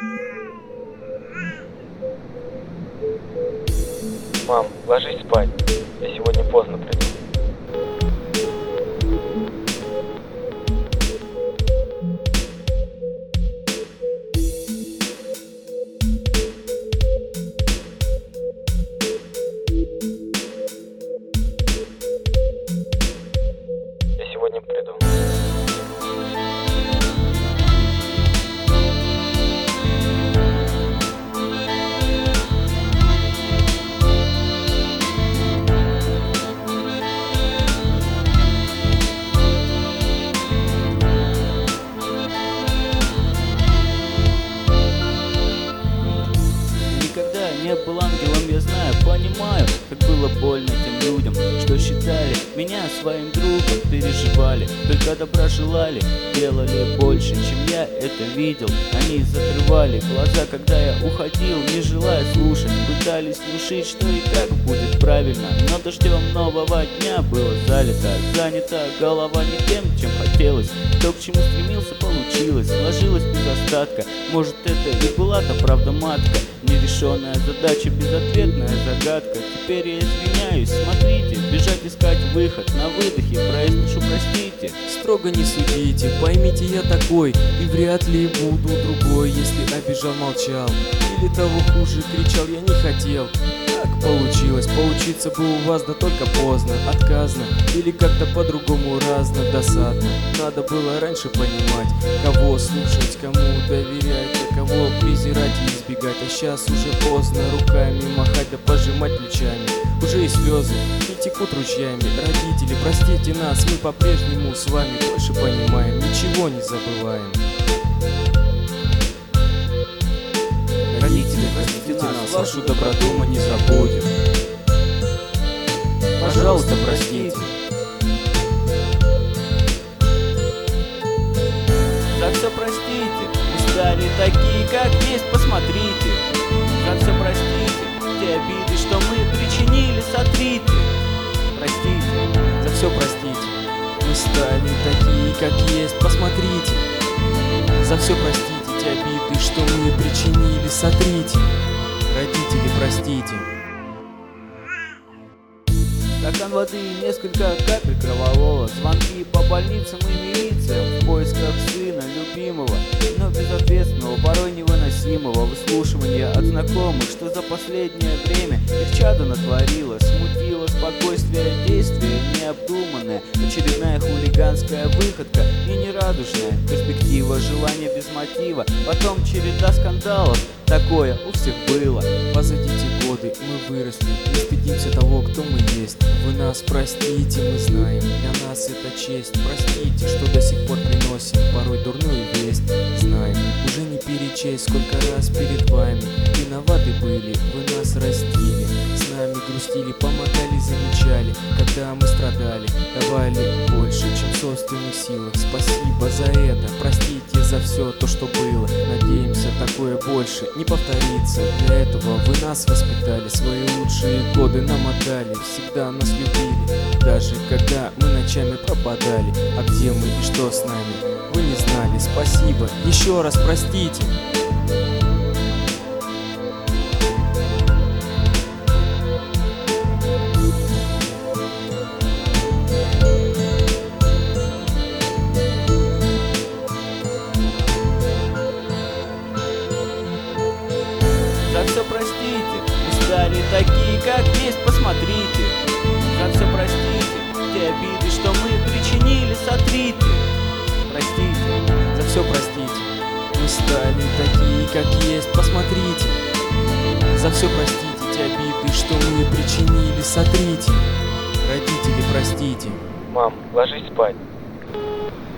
Мам, ложись спать. Я сегодня поздно приду. Я сегодня приду. Никогда не был ангелом, я знаю, понимаю, как было больно тем людям, что считали меня своим другом, переживали, только добра желали, делали больше, чем я это видел. Они закрывали глаза, когда я уходил, не желая слушать, пытались внушить, что и как будет правильно, но дождем нового дня было залито, занята голова не тем, чем хотелось, то, к чему стремился, получилось, сложилось без остатка. Может, это и была-то правда матка, нерешенная задача, безответная загадка. Теперь я извиняюсь, смотрите, бежать искать выход, на выдохе произношу простите. Строго не судите, поймите, я такой, и вряд ли буду другой, если обижал, молчал, или того хуже, кричал, я не хотел. Так получилось, поучиться бы у вас, да только поздно, отказно, или как-то по-другому разно, досадно. Надо было раньше понимать, кого слушать, кому доверять, а кого презирать и избегать. А сейчас уже поздно руками махать да пожимать плечами. Уже и слезы не текут ручьями. Родители, простите нас, мы по-прежнему с вами больше понимаем, ничего не забываем. Родители, простите нас, вашу доброту мы не забудем. Пожалуйста, простите. За все простите, мы стали такие, как есть, посмотрите. За все простите, те обиды, что мы причинили, сотрите. Простите, За все простите, мы стали такие, как есть, посмотрите. За все простите, те обиды, что мы причинили, сотрите. Родители, простите. стакан воды и несколько капель кровавого, звонки по больницам и милициям в поисках сына любимого, но безответственного, порой невыносимого выслушивания от знакомых, что за последнее время их чадо натворило, смутило спокойствие действия необдуманное, очередная хулиганская выходка и нерадужная перспектива желания без мотива, потом череда скандалов. Такое у всех было. Позади те годы, мы выросли, не стыдимся того, кто мы есть. Вы нас простите, мы знаем, для нас это честь. Простите, что до сих пор приносим порой дурную весть. Знаем, уже не перечесть, сколько раз перед вами виноваты были, вы нас растили, с нами грустили, помогали, замечали, когда мы страдали, давали больше, чем в собственных силах. Спасибо за это, простите за все то, что было. Надеемся, такое больше не повторится. Для этого вы нас воспитали, свои лучшие годы нам отдали, всегда нас любили, даже когда мы ночами пропадали. А где мы и что с нами, вы не знали. Спасибо, еще раз простите. За все простите, мы стали такие, как есть, посмотрите. За все простите, те обиды, что мы причинили, сотрите. Простите, За все простите, мы стали такие, как есть, посмотрите. За все простите, те обиды, что мы причинили, сотрите. Родители, простите. Мам, ложись спать.